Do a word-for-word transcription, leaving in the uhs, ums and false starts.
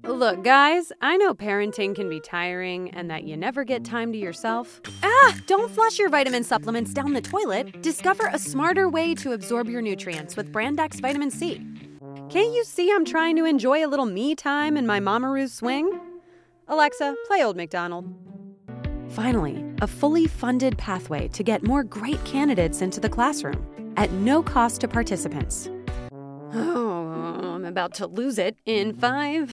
Look, guys, I know parenting can be tiring and that you never get time to yourself. Ah, don't flush your vitamin supplements down the toilet. Discover a smarter way to absorb your nutrients with Brandex Vitamin C. Can't you see I'm trying to enjoy a little me time in my Mamaroo swing? Alexa, play Old MacDonald. Finally, a fully funded pathway to get more great candidates into the classroom at no cost to participants. Oh, I'm about to lose it in five,